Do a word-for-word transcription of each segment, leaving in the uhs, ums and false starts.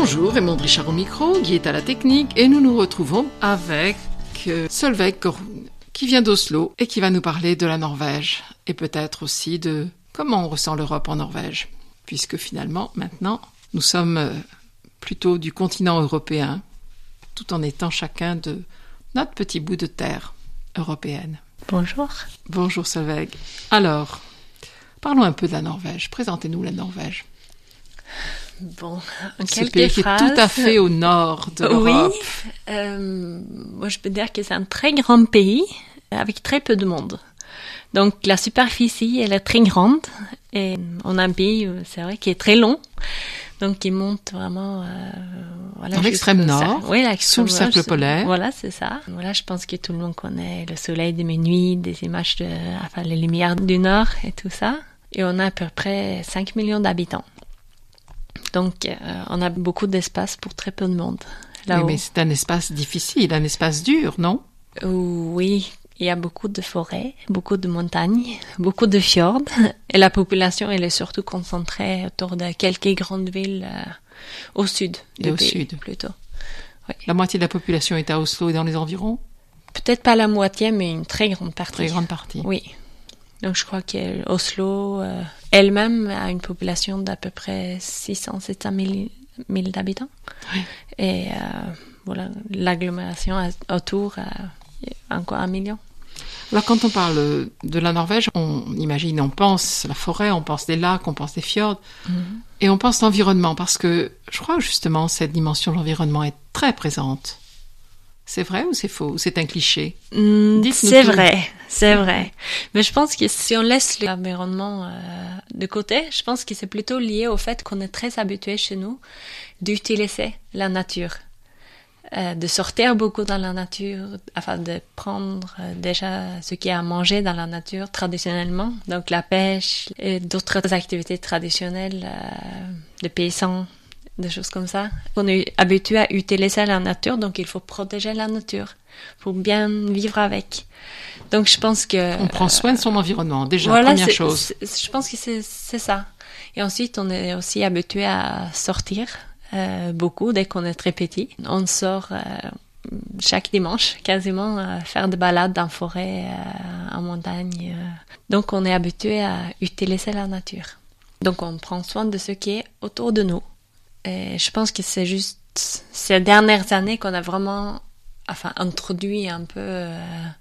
Bonjour, Raymond Richard au micro, Guy est à la technique et nous nous retrouvons avec euh, Solveig Korun qui vient d'Oslo et qui va nous parler de la Norvège et peut-être aussi de comment on ressent l'Europe en Norvège, puisque finalement maintenant nous sommes euh, plutôt du continent européen tout en étant chacun de notre petit bout de terre européenne. Bonjour. Bonjour Solveig. Alors, parlons un peu de la Norvège. Présentez-nous la Norvège. Bon, en Ce quelques pays qui est phrases. tout à fait au nord de l'Europe. Oui, euh, moi je peux dire que c'est un très grand pays avec très peu de monde. Donc la superficie elle est très grande et on a un pays, c'est vrai, qui est très long. Donc il monte vraiment... Euh, voilà, dans l'extrême nord, ça. Oui, sous le cercle nord, polaire. Voilà, c'est ça. Voilà, je pense que tout le monde connaît le soleil de minuit, des images de... Enfin, les lumières du nord et tout ça. Et on a à peu près cinq millions d'habitants. Donc, euh, on a beaucoup d'espace pour très peu de monde. Oui, mais c'est un espace difficile, un espace dur, non? Oui, il y a beaucoup de forêts, beaucoup de montagnes, beaucoup de fjords. Et la population, elle est surtout concentrée autour de quelques grandes villes euh, au sud. Et au pays, sud. Plutôt. Oui. La moitié de la population est à Oslo et dans les environs? Peut-être pas la moitié, mais une très grande partie. Très grande partie. Oui. Donc, je crois que Oslo euh, elle-même a une population d'à peu près six cents à sept cents mille d'habitants. Oui. Et euh, voilà, l'agglomération autour a encore un million. Alors, quand on parle de la Norvège, on imagine, on pense la forêt, on pense des lacs, on pense des fjords, mm-hmm. et on pense l'environnement, parce que je crois que justement, cette dimension de l'environnement est très présente. C'est vrai ou c'est faux? C'est un cliché? Mmh, c'est tout. vrai, c'est vrai. Mais je pense que si on laisse l'environnement euh, de côté, je pense que c'est plutôt lié au fait qu'on est très habitué chez nous d'utiliser la nature, euh, de sortir beaucoup dans la nature, afin de prendre euh, déjà ce qu'il y a à manger dans la nature traditionnellement, donc la pêche et d'autres activités traditionnelles euh, de paysans. Des choses comme ça. On est habitué à utiliser la nature, donc il faut protéger la nature pour bien vivre avec. Donc je pense que... On prend soin de son environnement, déjà, voilà, première c'est, chose. C'est, je pense que c'est, c'est ça. Et ensuite, on est aussi habitué à sortir euh, beaucoup dès qu'on est très petit. On sort euh, chaque dimanche, quasiment, à faire des balades en forêt, euh, en montagne. Euh. Donc on est habitué à utiliser la nature. Donc on prend soin de ce qui est autour de nous. Et je pense que c'est juste ces dernières années qu'on a vraiment enfin, introduit un peu euh,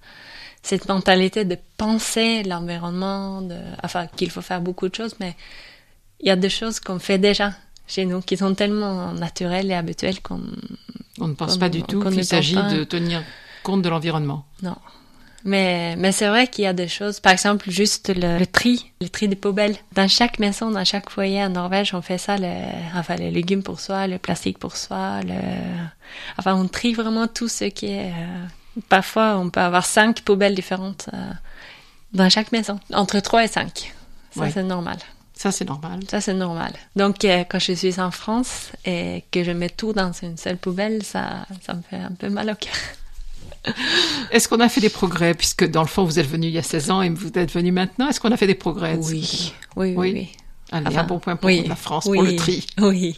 cette mentalité de penser l'environnement, de, enfin qu'il faut faire beaucoup de choses, mais il y a des choses qu'on fait déjà chez nous qui sont tellement naturelles et habituelles qu'on... On ne pense pas du tout qu'il s'agit pas... de tenir compte de l'environnement. Non. Mais, mais c'est vrai qu'il y a des choses, par exemple, juste le, le tri, le tri des poubelles. Dans chaque maison, dans chaque foyer en Norvège, on fait ça, le, enfin, les légumes pour soi, le plastique pour soi, le, enfin, on trie vraiment tout ce qui est, euh, parfois, on peut avoir cinq poubelles différentes, euh, dans chaque maison. Entre trois et cinq. Ça, ouais. c'est normal. Ça, c'est normal. Ça, c'est normal. Donc, euh, quand je suis en France et que je mets tout dans une seule poubelle, ça, ça me fait un peu mal au cœur. Est-ce qu'on a fait des progrès, puisque dans le fond vous êtes venu il y a seize ans et vous êtes venu maintenant, est-ce qu'on a fait des progrès? Oui, oui, oui, oui, oui. Allez, enfin, un bon point pour oui, la France, oui, pour le tri. Oui.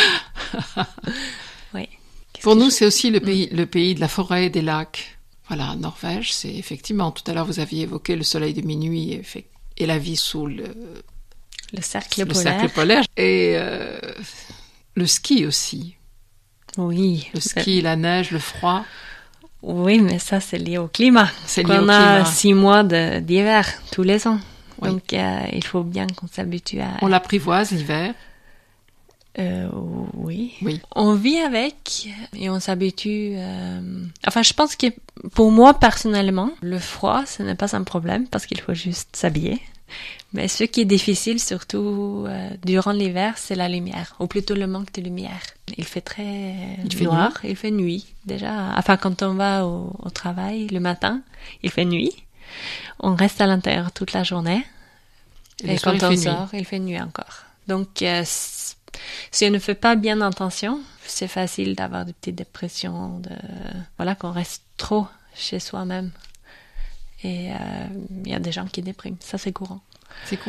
oui. Pour nous, je... c'est aussi le pays, le pays de la forêt et des lacs. Voilà, Norvège, c'est effectivement, tout à l'heure vous aviez évoqué le soleil de minuit et, fait, et la vie sous le, le, cercle, le polaire. cercle polaire. Et euh, le ski aussi. Oui. Le ski, la neige, le froid. Oui, mais ça, c'est lié au climat. C'est lié on au a climat. six mois de, d'hiver tous les ans. Oui. Donc, euh, il faut bien qu'on s'habitue à... On l'apprivoise l'hiver. Euh, oui. oui. On vit avec et on s'habitue... Euh... Enfin, je pense que pour moi, personnellement, le froid, ce n'est pas un problème parce qu'il faut juste s'habiller. Mais ce qui est difficile, surtout euh, durant l'hiver, c'est la lumière, ou plutôt le manque de lumière. Il fait très il fait noir, nuit. il fait nuit déjà. Enfin, quand on va au, au travail le matin, il fait nuit. On reste à l'intérieur toute la journée. Et, et quand on sort, nuit. il fait nuit encore. Donc, euh, si on ne fait pas bien attention, c'est facile d'avoir des petites dépressions, de voilà, qu'on reste trop chez soi-même. Et il euh, y a des gens qui dépriment. Ça, c'est courant. C'est courant.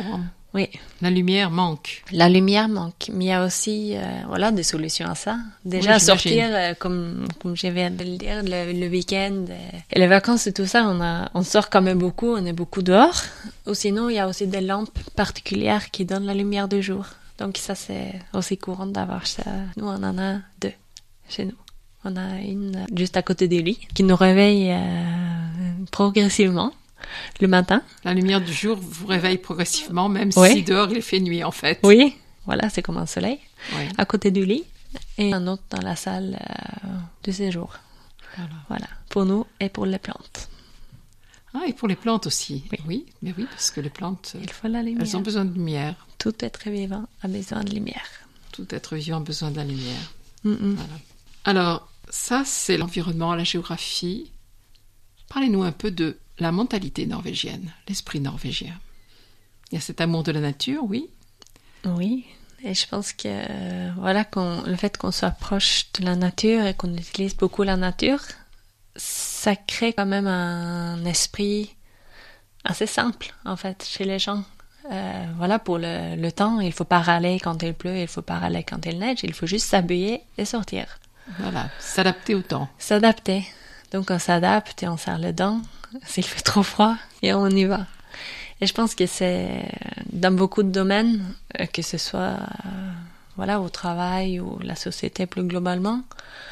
Oui. La lumière manque. La lumière manque, mais il y a aussi euh, voilà, des solutions à ça. Déjà, Oui, sortir, euh, comme, comme je viens de le dire, le, le week-end euh, et les vacances et tout ça, on, a, on sort quand même beaucoup, on est beaucoup dehors. Ou sinon, il y a aussi des lampes particulières qui donnent la lumière du jour. Donc ça, c'est aussi courant d'avoir ça. Nous, on en a deux chez nous. On a une juste à côté du lit qui nous réveille euh, progressivement le matin. La lumière du jour vous réveille progressivement, même Oui. si dehors il fait nuit en fait. Oui, voilà, c'est comme un soleil Oui. à côté du lit. Et un autre dans la salle euh, de séjour. Voilà. Voilà, pour nous et pour les plantes. Ah, et pour les plantes aussi. Oui. Oui, mais oui, parce que les plantes, Il faut la lumière. elles ont besoin de lumière. Tout être vivant a besoin de lumière. Tout être vivant a besoin de la lumière. Mm-mm. Voilà. Alors, ça, c'est l'environnement, la géographie. Parlez-nous un peu de la mentalité norvégienne, l'esprit norvégien. Il y a cet amour de la nature, oui. Oui, et je pense que euh, voilà, qu'on, le fait qu'on soit proche de la nature et qu'on utilise beaucoup la nature, ça crée quand même un esprit assez simple, en fait, chez les gens. Euh, voilà, pour le, le temps, il faut pas râler quand il pleut, il faut pas râler quand il neige, il faut juste s'habiller et sortir. Voilà, s'adapter au temps. S'adapter. Donc on s'adapte et on serre les dents s'il fait trop froid et on y va. Et je pense que c'est dans beaucoup de domaines, euh, que ce soit euh, voilà, au travail ou la société plus globalement,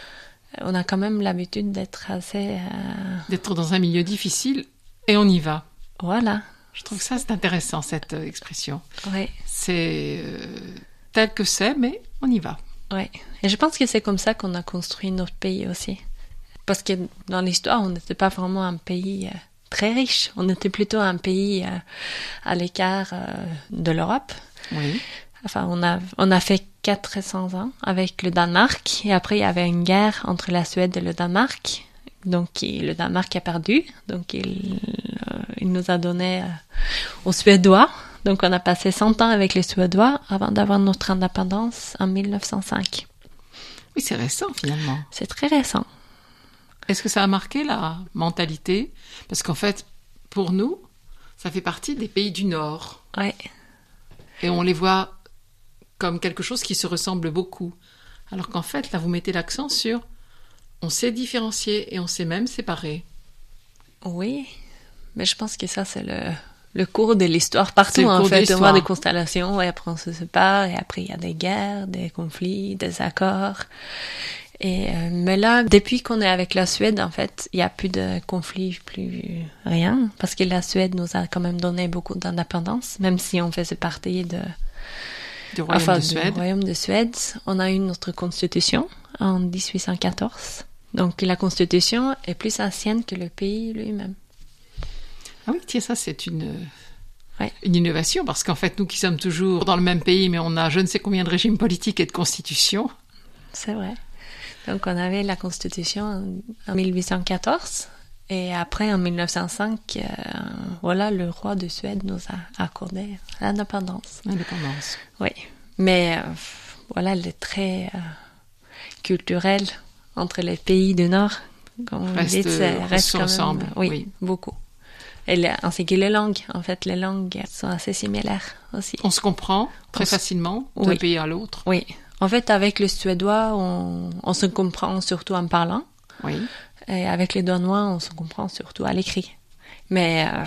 on a quand même l'habitude d'être assez... euh, D'être dans un milieu difficile et on y va. Voilà. Je trouve que ça, c'est intéressant, cette euh, expression. Oui, C'est euh, tel que c'est, mais on y va. oui. Et je pense que c'est comme ça qu'on a construit notre pays aussi. Parce que dans l'histoire, on n'était pas vraiment un pays euh, très riche. On était plutôt un pays euh, à l'écart euh, de l'Europe. Oui. Enfin, on a, on a fait quatre cents ans avec le Danemark. Et après, il y avait une guerre entre la Suède et le Danemark. Donc, il- le Danemark a perdu. Donc, il, euh, il nous a donné euh, aux Suédois. Donc, on a passé cent ans avec les Suédois avant d'avoir notre indépendance en mille neuf cent cinq. Oui, c'est récent finalement. C'est très récent. Est-ce que ça a marqué la mentalité? Parce qu'en fait, pour nous, ça fait partie des pays du Nord. Ouais. Et on les voit comme quelque chose qui se ressemble beaucoup. Alors qu'en fait, là, vous mettez l'accent sur on sait différencier et on sait même séparer. Oui, mais je pense que ça, c'est le, le cours de l'histoire C'est partout, le en cours de fait. On l'histoire. voit des constellations, et après on se sépare, et après il y a des guerres, des conflits, des accords. Et, euh, mais là, depuis qu'on est avec la Suède, en fait, il n'y a plus de conflits, plus rien, parce que la Suède nous a quand même donné beaucoup d'indépendance, même si on faisait partie de, Du royaume enfin, de du Suède. royaume de Suède. On a eu notre constitution en dix-huit cent quatorze. Donc la constitution est plus ancienne que le pays lui-même. Ah oui, tiens, ça, c'est une, Ouais. une innovation, parce qu'en fait, nous qui sommes toujours dans le même pays, mais on a je ne sais combien de régimes politiques et de constitutions. C'est vrai. Donc on avait la constitution en, en mille huit cent quatorze et après en mille neuf cent cinq, euh, voilà, le roi de Suède nous a accordé l'indépendance. L'indépendance. Oui, mais euh, voilà, les traits euh, culturels entre les pays du Nord, comme vous Reste, dites, c'est- euh, reste se quand même, ressemble, euh, oui, oui. beaucoup. Et les- ainsi que les langues. En fait, les langues sont assez similaires aussi. On se comprend très On se- facilement d'un Oui. pays à l'autre. Oui. En fait, avec le suédois, on, on se comprend surtout en parlant. Oui. Et avec les Danois, on se comprend surtout à l'écrit. Mais euh,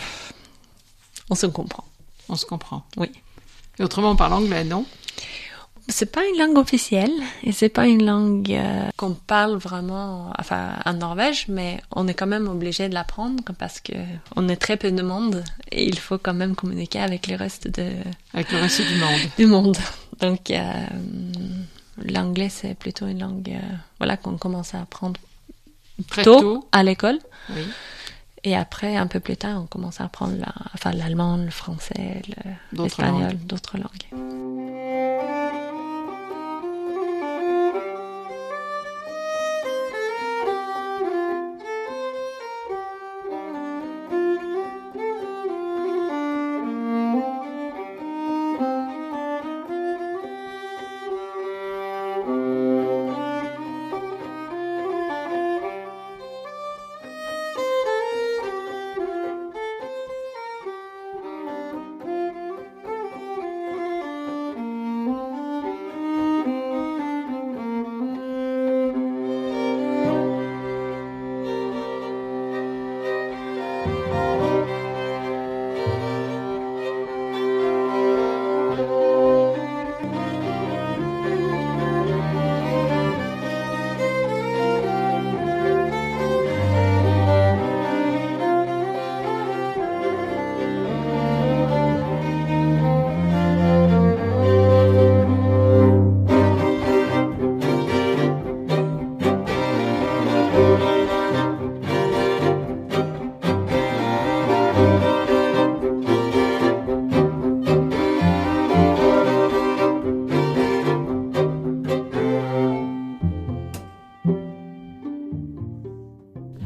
on se comprend, On se comprend. oui. Et autrement, on parle anglais, non? C'est pas une langue officielle et c'est pas une langue euh, qu'on parle vraiment, enfin, en Norvège, mais on est quand même obligé de l'apprendre parce que on est très peu de monde et il faut quand même communiquer avec le reste de, Avec le reste du monde. du monde. Donc, euh, l'anglais, c'est plutôt une langue, euh, voilà, qu'on commence à apprendre Très tôt, tôt. à l'école. Oui. Et après, un peu plus tard, on commence à apprendre la, enfin, l'allemand, le français, le- D'autres l'espagnol, langues. d'autres langues.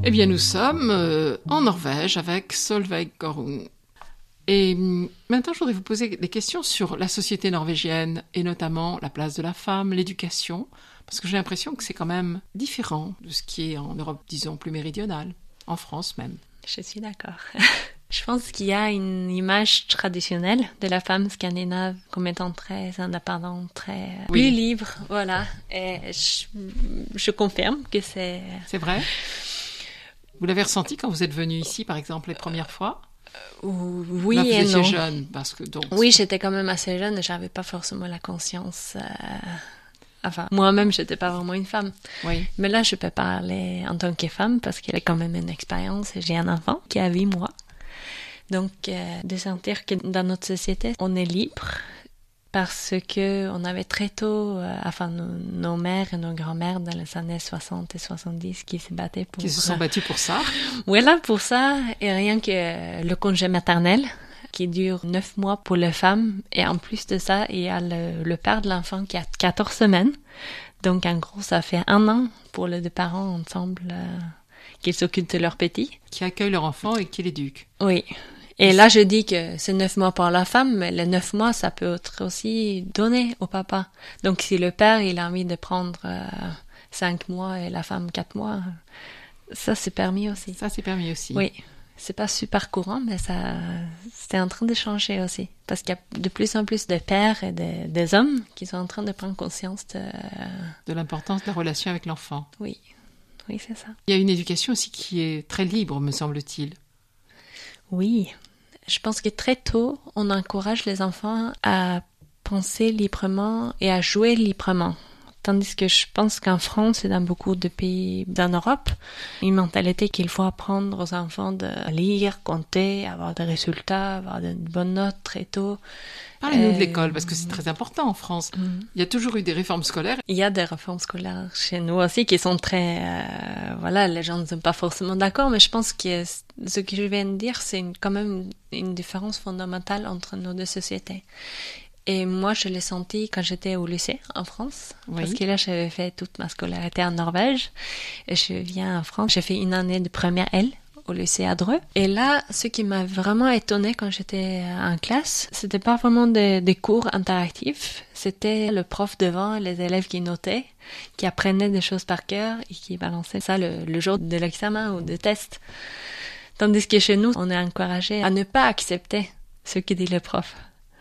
Eh bien, nous sommes euh, en Norvège avec Solveig Gorung. Et hum, maintenant, je voudrais vous poser des questions sur la société norvégienne et notamment la place de la femme, l'éducation, parce que j'ai l'impression que c'est quand même différent de ce qui est en Europe, disons, plus méridionale, en France même. Je suis d'accord. Je pense qu'il y a une image traditionnelle de la femme scandinave comme étant très indépendante, très Oui. plus libre, voilà. Et je, je confirme que c'est... C'est vrai? Vous l'avez ressenti quand vous êtes venu ici, par exemple, les premières fois? Oui Là, vous et étiez non. jeune, parce que donc... Oui, j'étais quand même assez jeune et j'avais pas forcément la conscience... Euh... Enfin, moi-même, j'étais pas vraiment une femme. Oui. Mais là, je peux parler en tant que femme parce qu'il y a quand même une expérience et j'ai un enfant qui a huit mois. Donc, euh, de sentir que dans notre société, on est libre parce que on avait très tôt, euh, enfin, nos, nos mères et nos grands-mères dans les années soixante et soixante-dix qui se battaient pour... Qui se sont battus pour ça. Voilà, pour ça. Et rien que le congé maternel qui dure neuf mois pour les femmes. Et en plus de ça, il y a le, le père de l'enfant qui a quatorze semaines. Donc, en gros, ça fait un an pour les deux parents ensemble euh, qu'ils s'occupent de leur petit. Qui accueillent leur enfant et qui l'éduquent. Oui. Et là, je dis que c'est neuf mois pour la femme, mais les neuf mois, ça peut être aussi donné au papa. Donc, si le père, il a envie de prendre euh, cinq mois et la femme quatre mois, ça, c'est permis aussi. Ça, c'est permis aussi. Oui. C'est pas super courant, mais ça, c'est en train de changer aussi. Parce qu'il y a de plus en plus de pères et de, des hommes qui sont en train de prendre conscience de... De l'importance de la relation avec l'enfant. Oui. Oui, c'est ça. Il y a une éducation aussi qui est très libre, me semble-t-il. Oui. Je pense que très tôt, on encourage les enfants à penser librement et à jouer librement. Tandis que je pense qu'en France et dans beaucoup de pays en Europe, une mentalité qu'il faut apprendre aux enfants de lire, compter, avoir des résultats, avoir de bonnes notes très tôt. Parlez-nous euh... de l'école, parce que c'est très important en France. Mm. Il y a toujours eu des réformes scolaires. Il y a des réformes scolaires chez nous aussi qui sont très... Euh, voilà, les gens ne sont pas forcément d'accord, mais je pense que ce que je viens de dire, c'est une, quand même une différence fondamentale entre nos deux sociétés. Et moi, je l'ai senti quand j'étais au lycée en France, oui. Parce que là, j'avais fait toute ma scolarité en Norvège. Et je viens en France. J'ai fait une année de première L au lycée à Dreux. Et là, ce qui m'a vraiment étonnée quand j'étais en classe, c'était pas vraiment des, des cours interactifs. C'était le prof devant, les élèves qui notaient, qui apprenaient des choses par cœur et qui balançaient ça le, le jour de l'examen ou de test. Tandis que chez nous, on est encouragé à ne pas accepter ce que dit le prof.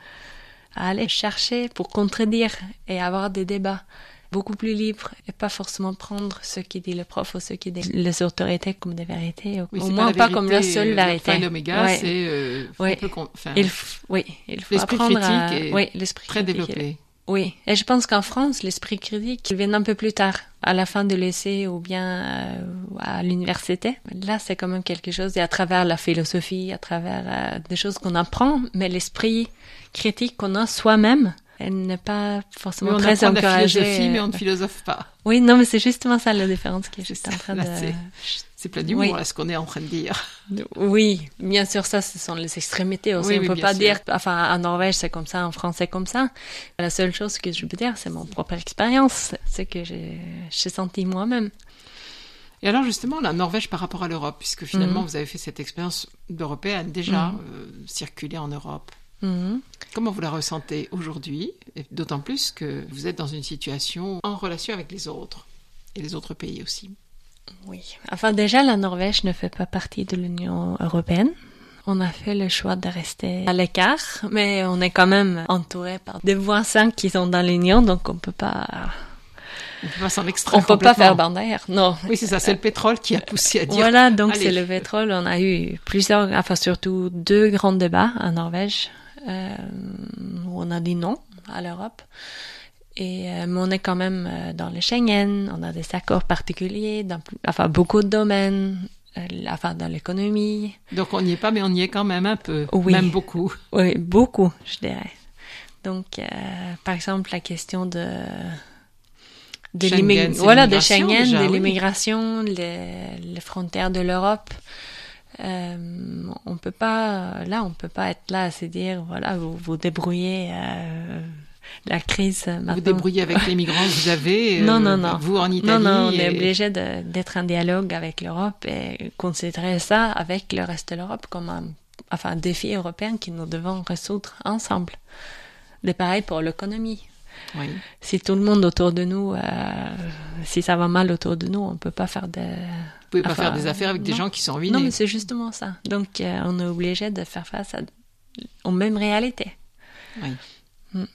À aller chercher pour contredire et avoir des débats beaucoup plus libres et pas forcément prendre ce qui dit le prof ou ce qui dit les autorités comme des vérités, oui, au moins pas, pas comme la seule vérité. L'alpha et l'oméga, ouais. c'est euh, oui. Con... Enfin, il f... oui, il faut l'esprit apprendre critique à... est oui, l'esprit très critique. développé. Oui, et je pense qu'en France, l'esprit critique, il vient un peu plus tard, à la fin du lycée ou bien euh, à l'université. Là, c'est quand même quelque chose, et à travers la philosophie, à travers euh, des choses qu'on apprend, mais l'esprit critique qu'on a soi-même, elle n'est pas forcément oui, on très encouragée. On apprend la philosophie, mais on ne philosophe pas. Oui, non, mais c'est justement ça la différence qui est juste en train là, de... C'est, c'est plein d'humour, oui. là, ce qu'on est en train de dire. Oui, bien sûr, ça, ce sont les extrémités aussi. Oui, on ne oui, peut pas sûr. dire, enfin, en Norvège, c'est comme ça, en France, c'est comme ça. La seule chose que je peux dire, c'est mon propre expérience, c'est que j'ai, j'ai senti moi-même. Et alors, justement, la Norvège par rapport à l'Europe, puisque finalement, mmh. vous avez fait cette expérience d'européenne, déjà, mmh. euh, circuler en Europe. Mmh. Comment vous la ressentez aujourd'hui, et d'autant plus que vous êtes dans une situation en relation avec les autres, et les autres pays aussi? Oui. Enfin, déjà, la Norvège ne fait pas partie de l'Union européenne. On a fait le choix de rester à l'écart, mais on est quand même entouré par des voisins qui sont dans l'Union, donc on peut pas... On peut pas s'en extraire On peut pas faire bannière, non. Oui, c'est ça, c'est le pétrole qui a poussé à dire... Voilà, donc allez. C'est le pétrole. On a eu plusieurs, enfin surtout deux grands débats en Norvège, euh, où on a dit non à l'Europe. Et, euh, mais on est quand même dans le Schengen, on a des accords particuliers, dans enfin beaucoup de domaines, euh, enfin dans l'économie. Donc on n'y est pas, mais on y est quand même un peu, oui. même beaucoup. Oui, beaucoup, je dirais. Donc, euh, par exemple, la question de... de Schengen, l'immig... voilà, de déjà, Schengen, de oui. l'immigration, les, les frontières de l'Europe. Euh, on peut pas, là, on peut pas être là à se dire, voilà, vous vous débrouillez... Euh, la crise maintenant. Vous débrouillez avec les migrants que vous avez, non, euh, non, non. vous en Italie. Non, non, on et... est obligé de, d'être en dialogue avec l'Europe et considérer ça avec le reste de l'Europe comme un, enfin, un défi européen que nous devons résoudre ensemble. De pareil pour l'économie. Oui. Si tout le monde autour de nous, euh, si ça va mal autour de nous, on peut pas faire de... Vous pouvez pas enfin, faire des affaires avec non. des gens qui sont ruinés. Non, mais c'est justement ça. Donc, euh, on est obligé de faire face à, aux mêmes réalités. Oui. Mm.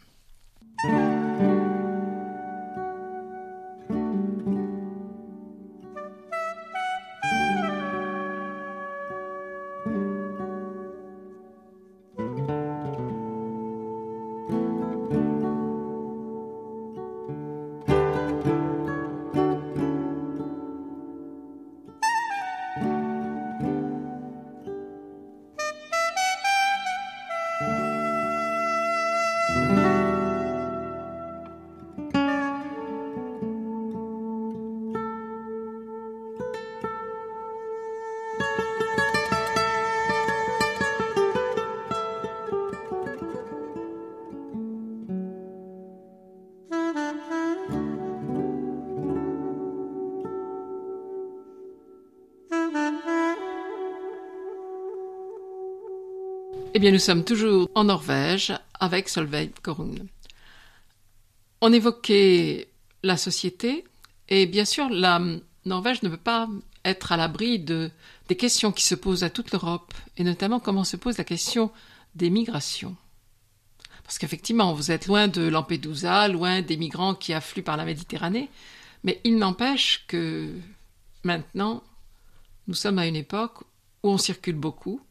Eh bien, nous sommes toujours en Norvège avec Solveig Korun. On évoquait la société et bien sûr, la Norvège ne peut pas être à l'abri de, des questions qui se posent à toute l'Europe et notamment comment se pose la question des migrations. Parce qu'effectivement, vous êtes loin de Lampedusa, loin des migrants qui affluent par la Méditerranée, mais il n'empêche que maintenant, nous sommes à une époque où on circule beaucoup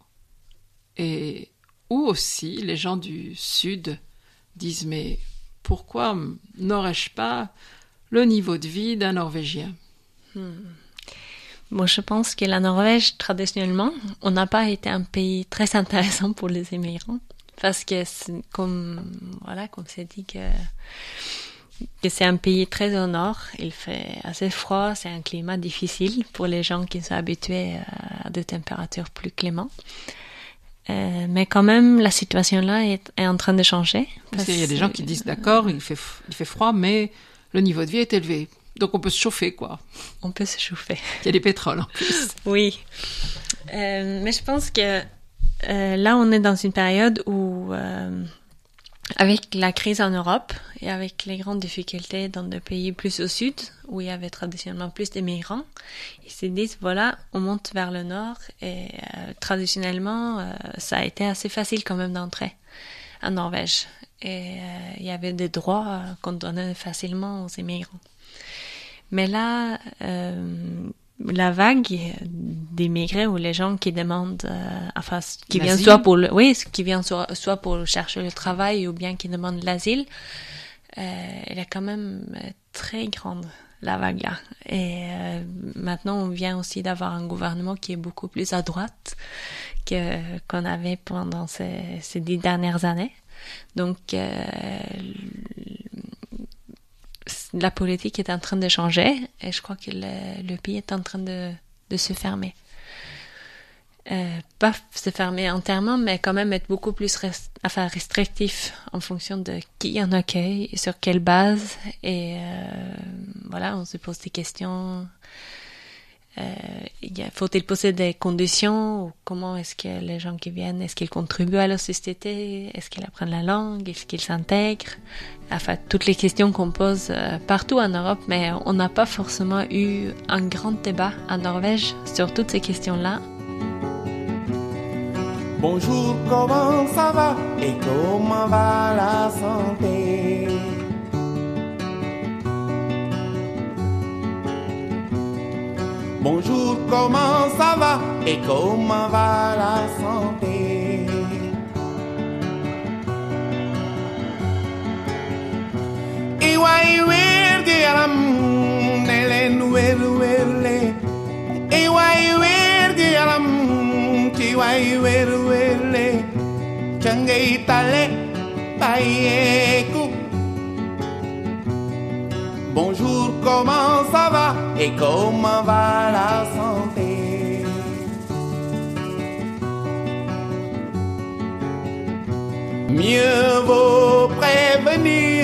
et où aussi les gens du Sud disent « mais pourquoi n'aurais-je pas le niveau de vie d'un Norvégien ?» hmm. Moi, je pense que la Norvège, traditionnellement, on n'a pas été un pays très intéressant pour les immigrants parce que, c'est comme, voilà, comme c'est dit que, que c'est un pays très au nord, il fait assez froid, c'est un climat difficile pour les gens qui sont habitués à des températures plus clémentes. Euh, mais quand même, la situation là est, est en train de changer. Parce qu'il y a des gens qui disent d'accord, il fait, il fait froid, mais le niveau de vie est élevé. Donc on peut se chauffer, quoi. On peut se chauffer. Il y a des pétroles en plus. Oui. Euh, mais je pense que euh, là, on est dans une période où, euh, avec la crise en Europe et avec les grandes difficultés dans des pays plus au sud, où il y avait traditionnellement plus de migrants, ils se disent, voilà, on monte vers le nord et euh, traditionnellement, euh, ça a été assez facile quand même d'entrer en Norvège. Et euh, il y avait des droits euh, qu'on donnait facilement aux immigrants. Mais là, euh, la vague d'immigrés ou les gens qui demandent, euh, enfin, qui viennent soit pour le, oui, qui viennent soit, soit pour chercher le travail ou bien qui demandent l'asile, euh, elle est quand même très grande, la vague là. Et euh, maintenant, on vient aussi d'avoir un gouvernement qui est beaucoup plus à droite que qu'on avait pendant ces, ces dix dernières années. Donc, euh, la politique est en train de changer et je crois que le, le pays est en train de, de se fermer. Euh, pas se fermer entièrement, mais quand même être beaucoup plus rest, enfin, restrictif en fonction de qui on accueille et sur quelle base. Et euh, voilà, on se pose des questions. Euh, faut-il poser des conditions ou comment est-ce que les gens qui viennent, est-ce qu'ils contribuent à la société, est-ce qu'ils apprennent la langue, est-ce qu'ils s'intègrent, enfin toutes les questions qu'on pose euh, partout en Europe, mais on n'a pas forcément eu un grand débat en Norvège sur toutes ces questions-là. Bonjour, comment ça va et comment va la santé? Bonjour, comment ça va et comment va la santé? Iwa iwer di alam nelen wer werle. Iwa iwer di alam tiwa iwer werle. Change tale payeku. Bonjour, comment ça va et comment va la santé? Mieux vaut prévenir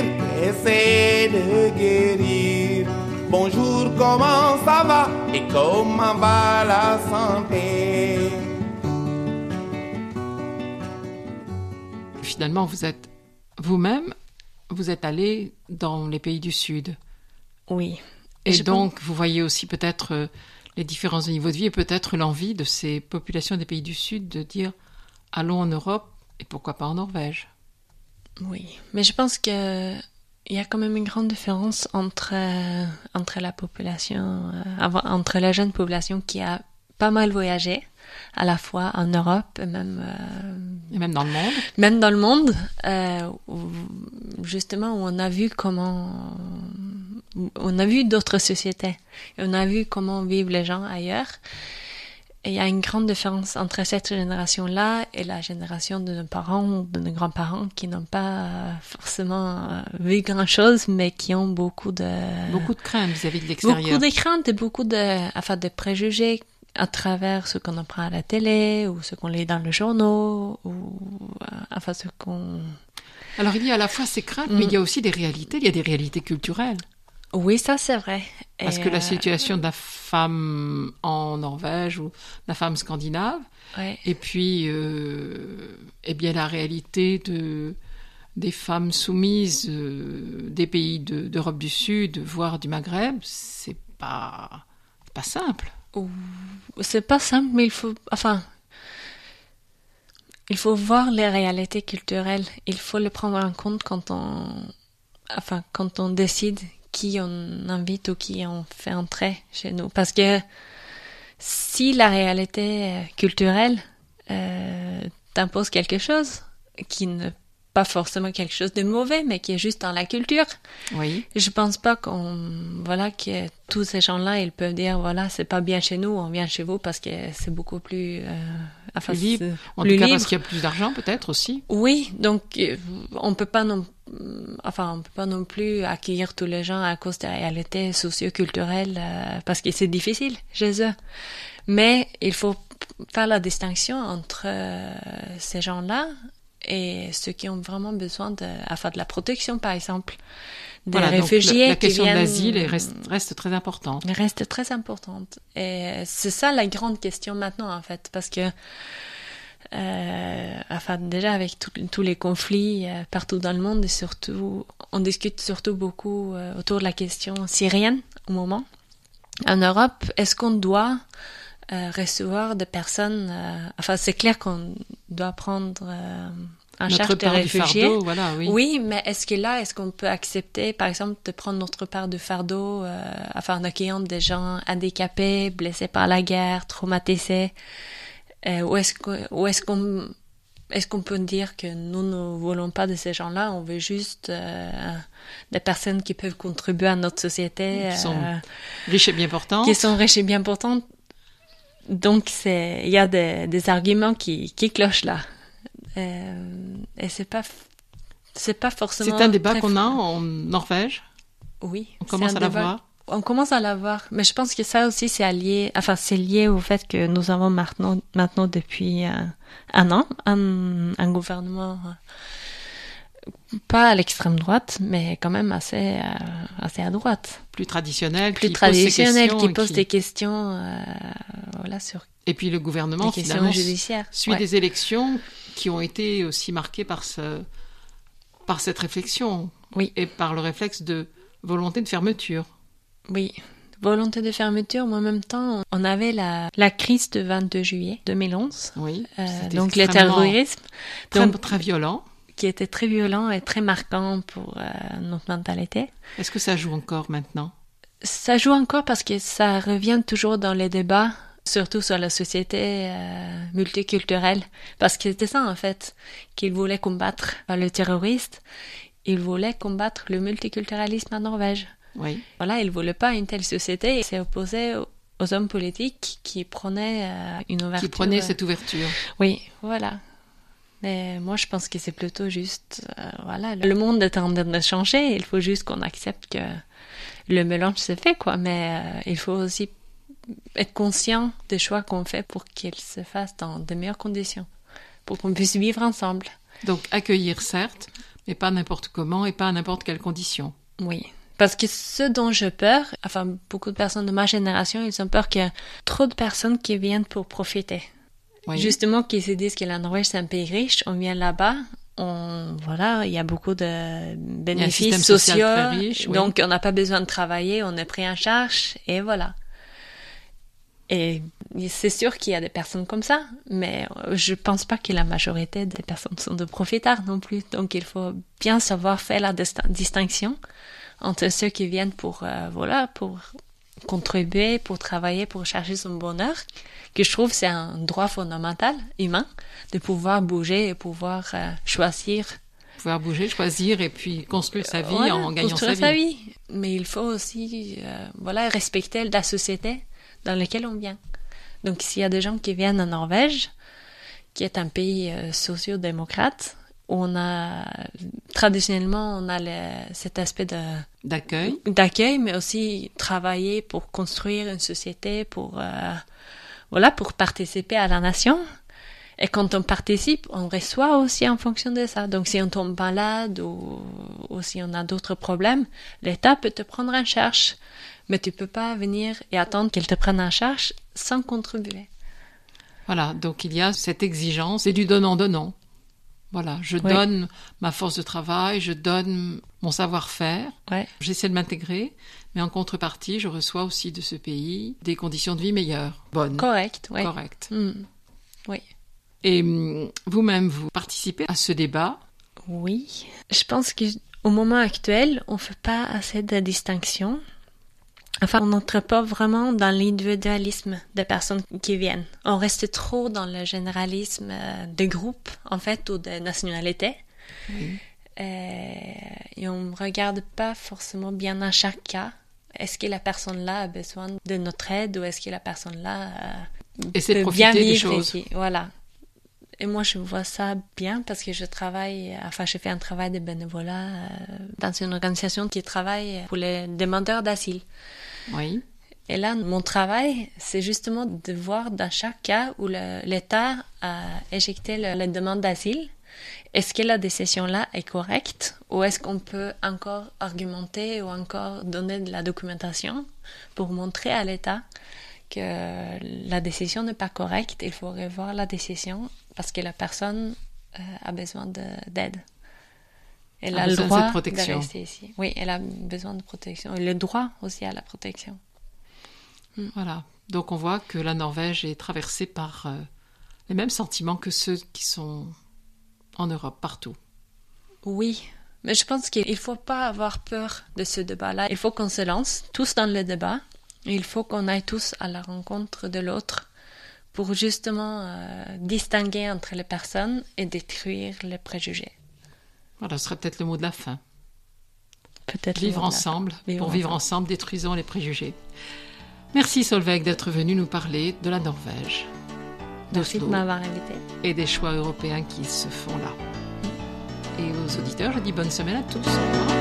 essaie de guérir. Bonjour, comment ça va et comment va la santé? Finalement, vous êtes vous-même, vous êtes allé dans les pays du Sud. Oui. Et, je donc, pense... vous voyez aussi peut-être euh, les différences de niveau de vie et peut-être l'envie de ces populations des pays du Sud de dire « allons en Europe et pourquoi pas en Norvège ». Oui, mais je pense que il y a quand même une grande différence entre euh, entre la population, euh, entre la jeune population qui a pas mal voyagé, à la fois en Europe et même euh, et même dans le monde, même dans le monde, euh, où, justement où on a vu comment on a vu d'autres sociétés, et on a vu comment vivent les gens ailleurs. Et il y a une grande différence entre cette génération-là et la génération de nos parents ou de nos grands-parents qui n'ont pas forcément vu grand-chose, mais qui ont beaucoup de... Beaucoup de craintes vis-à-vis de l'extérieur. Beaucoup de craintes et beaucoup de, enfin, de préjugés à travers ce qu'on apprend à la télé ou ce qu'on lit dans les journaux ou enfin ce qu'on... Alors il y a à la fois ces craintes, mm. mais il y a aussi des réalités, il y a des réalités culturelles. Oui, ça c'est vrai. Parce et que euh... la situation de la femme en Norvège ou la femme scandinave, ouais. et puis euh, eh bien la réalité de des femmes soumises euh, des pays de, d'Europe du Sud, voire du Maghreb, c'est pas pas simple. C'est pas simple, mais il faut, enfin, il faut voir les réalités culturelles. Il faut le prendre en compte quand on, enfin, quand on décide qui on invite ou qui on fait entrer chez nous. Parce que si la réalité culturelle euh, t'impose quelque chose qui ne pas forcément quelque chose de mauvais, mais qui est juste dans la culture. Oui. Je pense pas qu'on, voilà, que tous ces gens-là, ils peuvent dire, voilà, c'est pas bien chez nous, on vient chez vous parce que c'est beaucoup plus, euh, enfin, plus libre. En plus tout cas, libre. parce qu'il y a plus d'argent, peut-être aussi. Oui, donc euh, on peut pas non, enfin, on peut pas non plus accueillir tous les gens à cause des réalités socio-culturelles, euh, parce que c'est difficile chez eux. Mais il faut faire la distinction entre euh, ces gens-là et ceux qui ont vraiment besoin de, enfin, de la protection, par exemple. Des voilà, réfugiés donc la, la question qui viennent, de l'asile reste, reste très importante. Reste très importante. Et c'est ça la grande question maintenant, en fait, parce que, euh, enfin, déjà avec tout, tous les conflits euh, partout dans le monde, et surtout, on discute surtout beaucoup euh, autour de la question syrienne au moment. En Europe, est-ce qu'on doit Euh, recevoir des personnes, euh, enfin c'est clair qu'on doit prendre euh, en notre charge des part réfugiés. Du fardeau, voilà, oui. Oui, mais est-ce que là, est-ce qu'on peut accepter, par exemple, de prendre notre part du fardeau, euh, enfin en accueillant des gens handicapés, blessés par la guerre, traumatisés, euh, ou est-ce que, ou est-ce qu'on, est-ce qu'on peut dire que nous ne voulons pas de ces gens-là, on veut juste euh, des personnes qui peuvent contribuer à notre société, qui sont euh, riches et bien portantes, qui sont riches et bien portantes. Donc c'est, il y a des, des arguments qui, qui clochent là, euh, et c'est pas, c'est pas forcément. C'est un débat qu'on fort. a en Norvège. Oui. On commence à l'avoir. On commence à l'avoir, mais je pense que ça aussi c'est lié, enfin c'est lié au fait que nous avons maintenant, maintenant depuis euh, un an un, un gouvernement euh, pas à l'extrême droite, mais quand même assez, euh, assez à droite. Plus traditionnel, plus qui traditionnel, pose qui pose qui... des questions, euh, voilà, sur. Et puis le gouvernement finalement judiciaires. suit ouais. des élections qui ont été aussi marquées par ce, par cette réflexion, oui, et par le réflexe de volonté de fermeture. Oui. Volonté de fermeture, mais en même temps, on avait la, la crise du vingt-deux juillet deux mille onze. Oui. Euh, donc le terrorisme. Très, donc, très violent. Qui était très violent et très marquant pour euh, notre mentalité. Est-ce que ça joue encore maintenant? Ça joue encore parce que ça revient toujours dans les débats, surtout sur la société euh, multiculturelle. Parce que c'était ça, en fait, qu'ils voulaient combattre le terroriste. Ils voulaient combattre le multiculturalisme en Norvège. Oui. Voilà, ils ne voulaient pas une telle société. Ils s'est opposé aux, aux hommes politiques qui prenaient euh, une ouverture. Qui prenaient cette ouverture. Oui, voilà. Mais moi, je pense que c'est plutôt juste, euh, voilà, le monde est en train de changer. Il faut juste qu'on accepte que le mélange se fait, quoi. Mais euh, il faut aussi être conscient des choix qu'on fait pour qu'ils se fassent dans de meilleures conditions, pour qu'on puisse vivre ensemble. Donc accueillir, certes, mais pas n'importe comment et pas à n'importe quelle condition. Oui. Parce que ce dont j'ai peur, enfin, beaucoup de personnes de ma génération, ils ont peur qu'il y ait trop de personnes qui viennent pour profiter. Oui. Justement, qui se disent que la Norvège, c'est un pays riche, on vient là-bas, on, voilà, il y a beaucoup de bénéfices sociaux, riche, oui. Donc on n'a pas besoin de travailler, on est pris en charge, et voilà. Et c'est sûr qu'il y a des personnes comme ça, mais je pense pas que la majorité des personnes sont de profitards non plus. Donc il faut bien savoir faire la dist- distinction entre ceux qui viennent pour, euh, voilà, pour contribuer, pour travailler, pour chercher son bonheur, que je trouve c'est un droit fondamental humain de pouvoir bouger et pouvoir euh, choisir. Pouvoir bouger, choisir et puis construire sa vie voilà, en gagnant construire sa vie. sa vie. Mais il faut aussi, euh, voilà, respecter la société dans laquelle on vient. Donc s'il y a des gens qui viennent en Norvège, qui est un pays euh, socio-démocrate, on a traditionnellement on a le, cet aspect de d'accueil d'accueil mais aussi travailler pour construire une société pour euh, voilà pour participer à la nation, et quand on participe on reçoit aussi en fonction de ça. Donc si on tombe malade ou, ou si on a d'autres problèmes, l'État peut te prendre en charge, mais tu peux pas venir et attendre qu'il te prenne en charge sans contribuer. Voilà, donc il y a cette exigence, c'est du donnant-donnant. Voilà, je oui. donne ma force de travail, je donne mon savoir-faire, ouais. J'essaie de m'intégrer, mais en contrepartie, je reçois aussi de ce pays des conditions de vie meilleures, bonnes. Correct, oui. Correct. Mmh. Oui. Et vous-même, vous participez à ce débat? Oui. Je pense qu'au moment actuel, on ne fait pas assez de distinction. Enfin, on n'entre pas vraiment dans l'individualisme des personnes qui viennent. On reste trop dans le généralisme de groupe, en fait, ou de nationalité. Oui. Euh, et on ne regarde pas forcément bien dans chaque cas. Est-ce que la personne-là a besoin de notre aide, ou est-ce que la personne-là euh, Essaie peut de bien profiter vivre des choses. Ici. Voilà. Et moi, je vois ça bien parce que je travaille, enfin, je fais un travail de bénévolat euh, dans une organisation qui travaille pour les demandeurs d'asile. Oui. Et là, mon travail, c'est justement de voir dans chaque cas où le, l'État a éjecté le, la demande d'asile, est-ce que la décision-là est correcte, ou est-ce qu'on peut encore argumenter ou encore donner de la documentation pour montrer à l'État que la décision n'est pas correcte, il faut revoir la décision parce que la personne euh, a besoin de, d'aide. Elle a, a le droit de, protection. de rester ici. Oui, elle a besoin de protection. Et le droit aussi à la protection. Mm. Voilà. Donc on voit que la Norvège est traversée par euh, les mêmes sentiments que ceux qui sont en Europe, partout. Oui, mais je pense qu'il ne faut pas avoir peur de ce débat-là. Il faut qu'on se lance tous dans le débat. Il faut qu'on aille tous à la rencontre de l'autre pour justement euh, distinguer entre les personnes et détruire les préjugés. Voilà, ce serait peut-être le mot de la fin. Peut-être vivre ensemble. Vivre pour ensemble. vivre ensemble, détruisons les préjugés. Merci Solveig d'être venue nous parler de la Norvège, Merci de m'avoir invité. Et des choix européens qui se font là. Et aux auditeurs, je dis bonne semaine à tous.